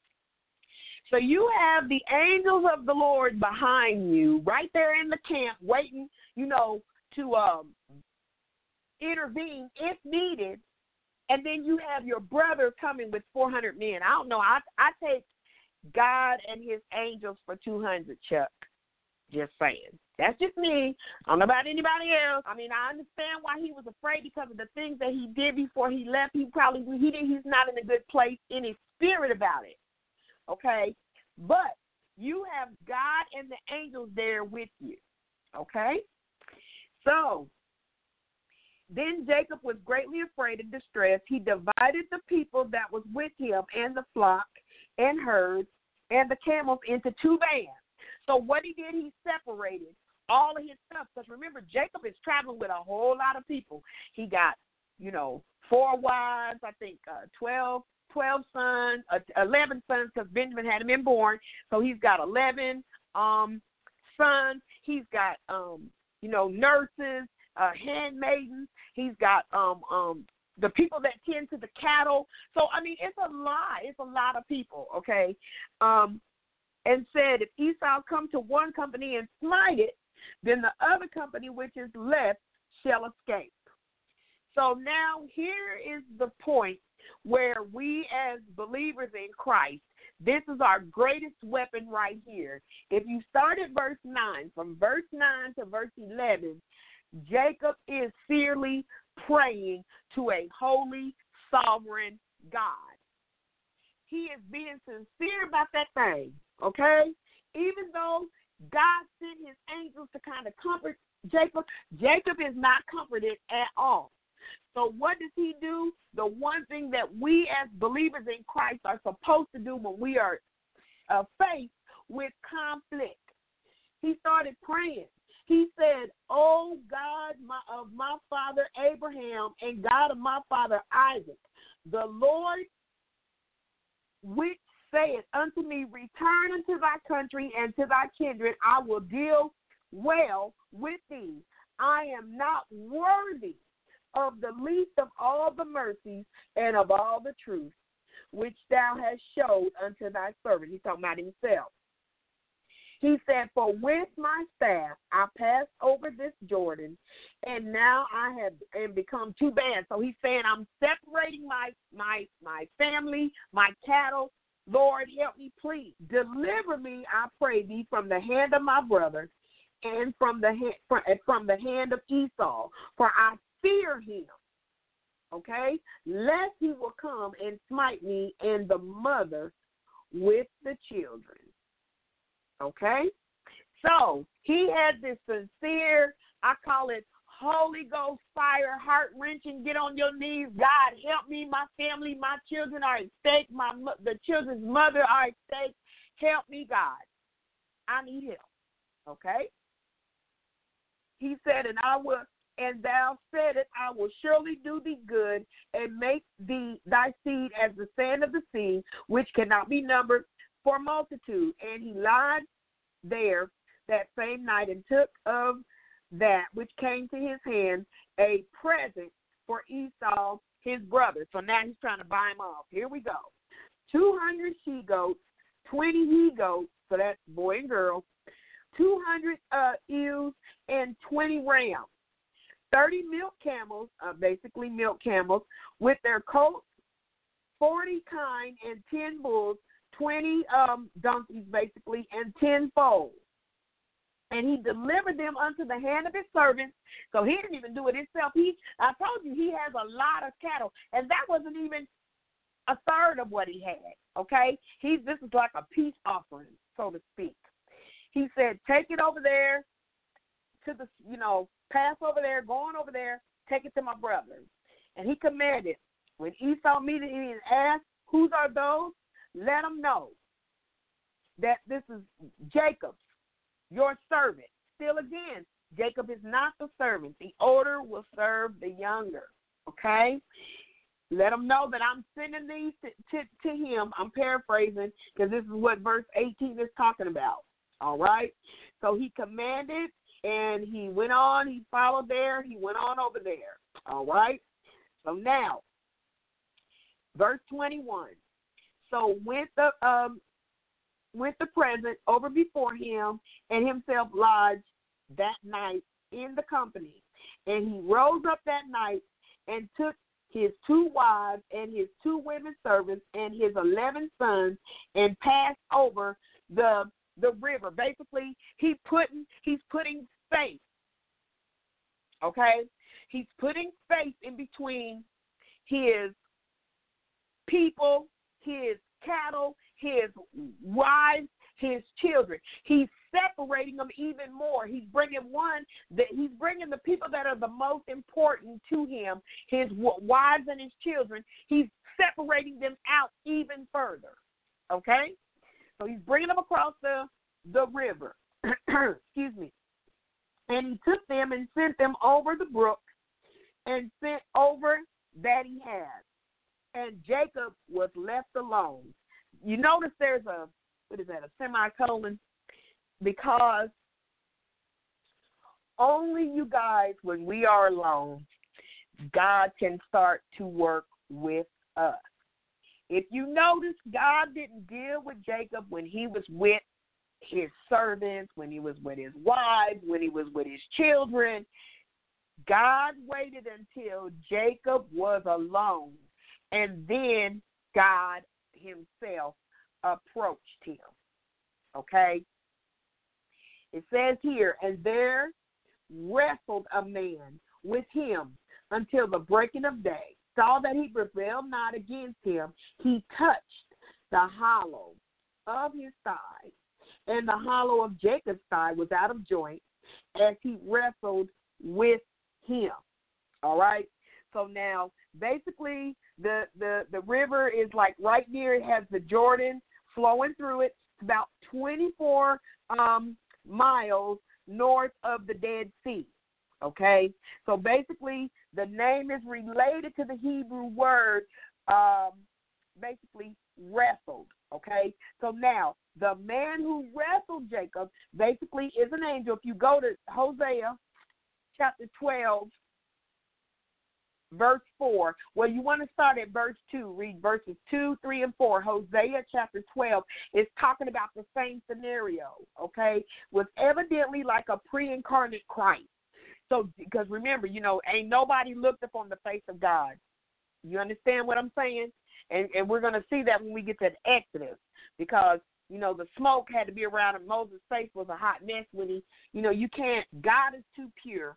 So you have the angels of the Lord behind you, right there in the camp, waiting, you know, to um, intervene if needed. And then you have your brother coming with four hundred men. I don't know. I I take God and his angels for two hundred, Chuck. Just saying. That's just me. I don't know about anybody else. I mean, I understand why he was afraid because of the things that he did before he left. He probably, he did, he's not in a good place in his spirit about it. Okay? But you have God and the angels there with you. Okay? So, then Jacob was greatly afraid and distressed. He divided the people that was with him and the flock and herds and the camels into two bands. So what he did, he separated all of his stuff. Because remember, Jacob is traveling with a whole lot of people. He got, you know, four wives, I think uh, twelve, twelve sons, uh, eleven sons because Benjamin hadn't been born. So he's got eleven um, sons. He's got, um, you know, nurses, uh, handmaidens. He's got um, um, the people that tend to the cattle. So, I mean, it's a lot. It's a lot of people, okay? Um And said, if Esau come to one company and smite it, then the other company which is left shall escape. So now here is the point where we as believers in Christ, this is our greatest weapon right here. If you start at verse nine, from verse nine to verse eleven, Jacob is sincerely praying to a holy, sovereign God. He is being sincere about that thing. Okay? Even though God sent his angels to kind of comfort Jacob, Jacob is not comforted at all. So what does he do? The one thing that we as believers in Christ are supposed to do when we are uh, faced with conflict. He started praying. He said, oh God my, of my father Abraham and God of my father Isaac, the Lord which saith unto me, return unto thy country and to thy kindred, I will deal well with thee. I am not worthy of the least of all the mercies and of all the truth which thou hast showed unto thy servant. He's talking about himself. He said, for with my staff I passed over this Jordan, and now I have and become too bad. So he's saying, I'm separating my my my family, my cattle. Lord, help me, please. Deliver me, I pray thee, from the hand of my brother and from the hand, from, from the hand of Esau, for I fear him. Okay? Lest he will come and smite me and the mother with the children. Okay? So, he had this sincere, I call it Holy Ghost fire, heart-wrenching, get on your knees. God, help me. My family, my children are at stake. My The children's mother are at stake. Help me, God. I need help. Okay? He said, and I will, and thou said it, I will surely do thee good and make thee thy seed as the sand of the sea, which cannot be numbered for multitude. And he lied there that same night and took of that which came to his hand a present for Esau, his brother. So now he's trying to buy him off. Here we go. two hundred she-goats, twenty he-goats, so that's boy and girl, two hundred uh, ewes, and twenty rams, thirty milk camels, uh, basically milk camels, with their coats, forty kine, and ten bulls, twenty um, donkeys, basically, and ten foals. And he delivered them unto the hand of his servants. So he didn't even do it himself. He, I told you, he has a lot of cattle, and that wasn't even a third of what he had. Okay, he this is like a peace offering, so to speak. He said, "Take it over there to the, you know, pass over there, go on over there, take it to my brothers." And he commanded, when Esau met him and asked, "Whose are those?" Let him know that this is Jacob, your servant. Still again, Jacob is not the servant. The older will serve the younger. Okay? let him know that I'm sending these to, to, to him. I'm paraphrasing because this is what verse eighteen is talking about. All right? So he commanded, and he went on. He followed there. He went on over there. All right? So now, verse twenty-one. So went the um went the present over before him, and himself lodged that night in the company. And he rose up that night and took his two wives and his two women servants and his eleven sons and passed over the the river. Basically, he putting he's putting space. Okay? He's putting space in between his people, his cattle, his wives, his children. He's separating them even more. He's bringing one that he's bringing the people that are the most important to him, his wives and his children. He's separating them out even further. Okay, so he's bringing them across the the river. Excuse me. And he took them and sent them over the brook and sent over that he had. And Jacob was left alone. You notice there's a, what is that, a semicolon? Because only you guys, when we are alone, God can start to work with us. If you notice, God didn't deal with Jacob when he was with his servants, when he was with his wives, when he was with his children. God waited until Jacob was alone, and then God himself approached him. Okay? It says here, and there wrestled a man with him until the breaking of day. Saw that he prevailed not against him. He touched the hollow of his thigh, and the hollow of Jacob's thigh was out of joint as he wrestled with him. All right? So now, basically, the, the, the river is like right near, it has the Jordan flowing through it. It's about twenty-four um, miles north of the Dead Sea. Okay? So basically, the name is related to the Hebrew word, um, basically, wrestled. Okay? So now, the man who wrestled Jacob basically is an angel. If you go to Hosea chapter twelve, verse four. Well, you want to start at verse two. Read verses two, three, and four. Hosea chapter twelve is talking about the same scenario, okay? Was evidently like a pre-incarnate Christ. So, because remember, you know, ain't nobody looked upon the face of God. You understand what I'm saying? And, and we're going to see that when we get to the Exodus, because, you know, the smoke had to be around and Moses' face was a hot mess when he, you know, you can't, God is too pure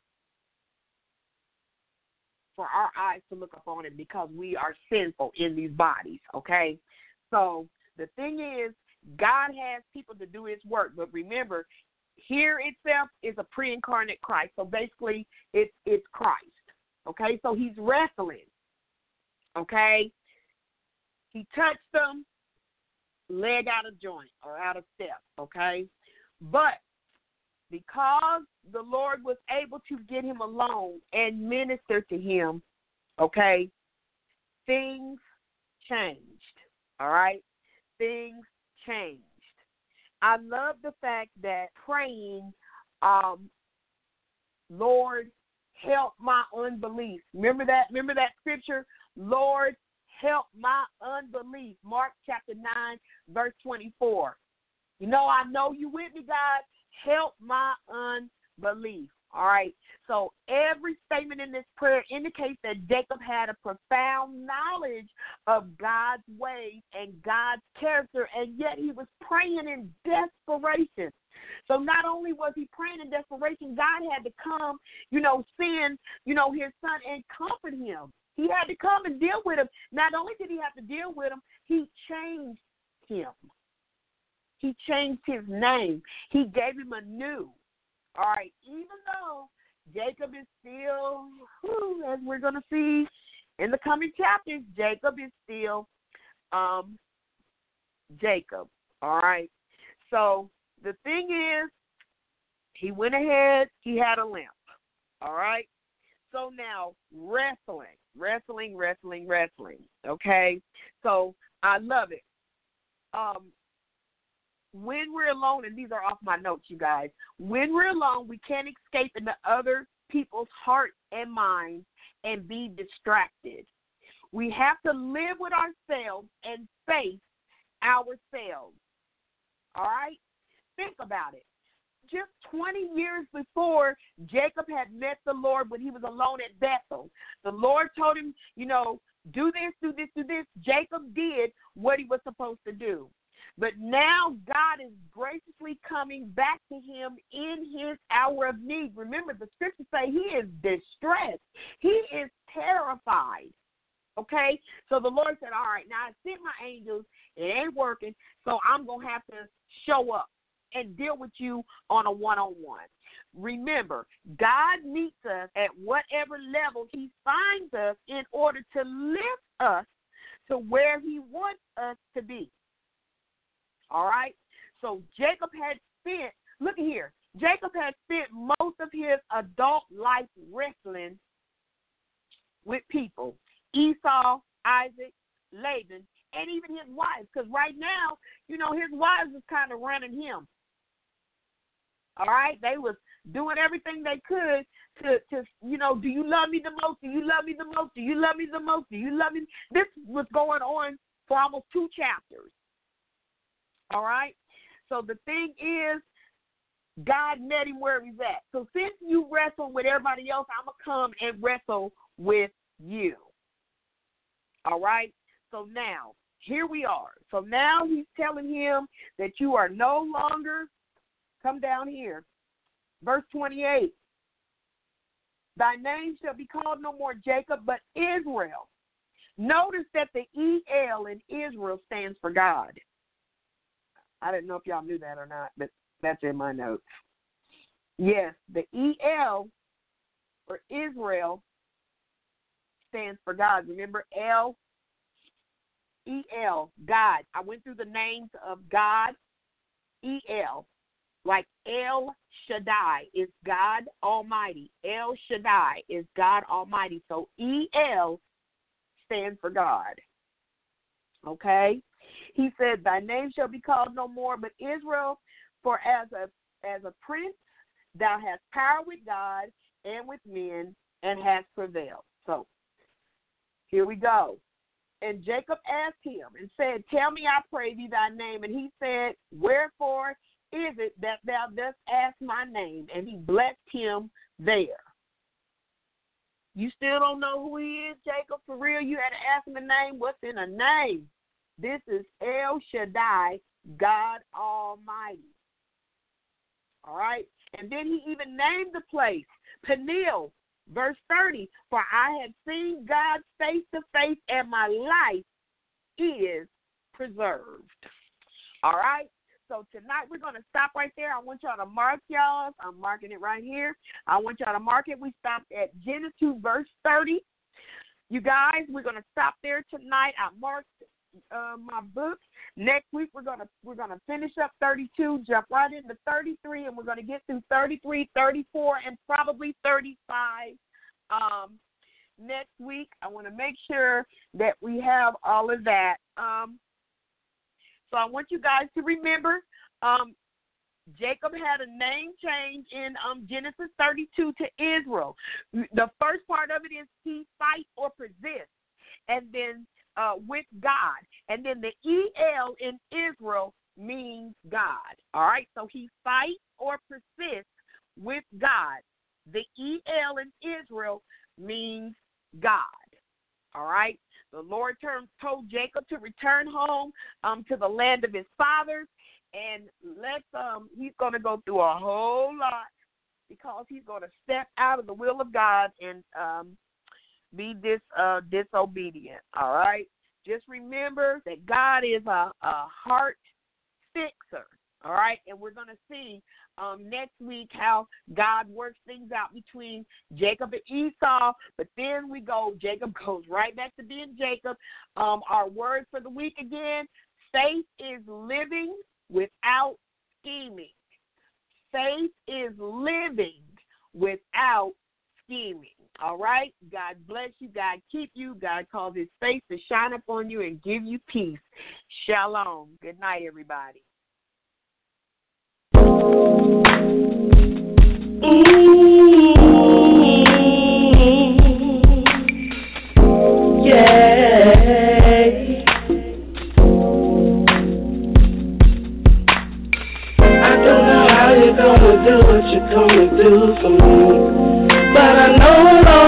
for our eyes to look upon it because we are sinful in these bodies, okay? So the thing is, God has people to do his work, but remember, here itself is a pre-incarnate Christ. So basically, it's, it's Christ, okay? So he's wrestling, okay? He touched them, leg out of joint or out of step, okay? But because the Lord was able to get him alone and minister to him, okay, things changed, all right? Things changed. I love the fact that praying, um, Lord, help my unbelief. Remember that? Remember that scripture? Lord, help my unbelief. Mark chapter nine, verse twenty-four. You know, I know you with me, God. Help my unbelief. All right. So every statement in this prayer indicates that Jacob had a profound knowledge of God's ways and God's character, and yet he was praying in desperation. So not only was he praying in desperation, God had to come, you know, send, you know, his son and comfort him. He had to come and deal with him. Not only did he have to deal with him, he changed him. He changed his name. He gave him a new. All right, even though Jacob is still, whew, as we're going to see in the coming chapters, Jacob is still um, Jacob. All right. So the thing is, he went ahead, he had a limp. All right. So now, wrestling, wrestling, wrestling, wrestling, okay? So I love it. Um, when we're alone, and these are off my notes, you guys, when we're alone, we can't escape into other people's hearts and minds and be distracted. We have to live with ourselves and face ourselves, all right? Think about it. Just twenty years before, Jacob had met the Lord when he was alone at Bethel. The Lord told him, you know, do this, do this, do this. Jacob did what he was supposed to do. But now God is graciously coming back to him in his hour of need. Remember, the scriptures say he is distressed. He is terrified. Okay? So the Lord said, all right, now I sent my angels. It ain't working, so I'm going to have to show up and deal with you on a one-on-one. Remember, God meets us at whatever level he finds us in order to lift us to where he wants us to be. All right? So Jacob had spent, look here, Jacob had spent most of his adult life wrestling with people, Esau, Isaac, Laban, and even his wives, because right now, you know, his wives is kind of running him. All right? They was doing everything they could to, to, you know, do you love me the most? Do you love me the most? Do you love me the most? Do you love me? This was going on for almost two chapters. All right? So the thing is, God met him where he's at. So since you wrestle with everybody else, I'm going to come and wrestle with you. All right? So now, here we are. So now he's telling him that you are no longer, come down here, verse twenty-eight. Thy name shall be called no more Jacob, but Israel. Notice that the E L in Israel stands for God. I didn't know if y'all knew that or not, but that's in my notes. Yes, the E L for Israel stands for God. Remember, L, E L, God. I went through the names of God, E L. Like El Shaddai is God Almighty. El Shaddai is God Almighty. So E L stands for God. Okay? He said, thy name shall be called no more, but Israel, for as a as a prince thou hast power with God and with men, and hast prevailed. So, here we go. And Jacob asked him and said, tell me, I pray thee, thy name. And he said, wherefore is it that thou dost ask my name? And he blessed him there. You still don't know who he is, Jacob? For real, you had to ask him a name. What's in a name? This is El Shaddai, God Almighty. All right? And then he even named the place, Peniel, verse thirty, for I have seen God face to face, and my life is preserved. All right? So tonight we're going to stop right there. I want y'all to mark y'all. I'm marking it right here. I want y'all to mark it. We stopped at Genesis two, verse thirty. You guys, we're going to stop there tonight. I marked uh, my book. Next week we're gonna we're gonna finish up thirty-two, jump right into thirty-three, and we're gonna get through thirty-three, thirty-four, and probably thirty-five. Um, next week, I want to make sure that we have all of that. Um, so I want you guys to remember, um, Jacob had a name change in um, Genesis thirty-two to Israel. The first part of it is he fight or persist, and then uh, with God. And then the E L in Israel means God. All right, so he fight or persist with God. The E L in Israel means God. All right, the Lord turned, told Jacob to return home um, to the land of his fathers. And let's um he's going to go through a whole lot because he's going to step out of the will of God and um be dis uh disobedient. All right. Just remember that God is a, a heart fixer. All right. And we're going to see um next week how God works things out between Jacob and Esau. But then we go, Jacob goes right back to being Jacob. Um, our word for the week again, faith is living without scheming. Faith is living without scheming. All right? God bless you. God keep you. God cause his face to shine upon you and give you peace. Shalom. Good night, everybody. Do what you're gonna do for me, but I know, Lord.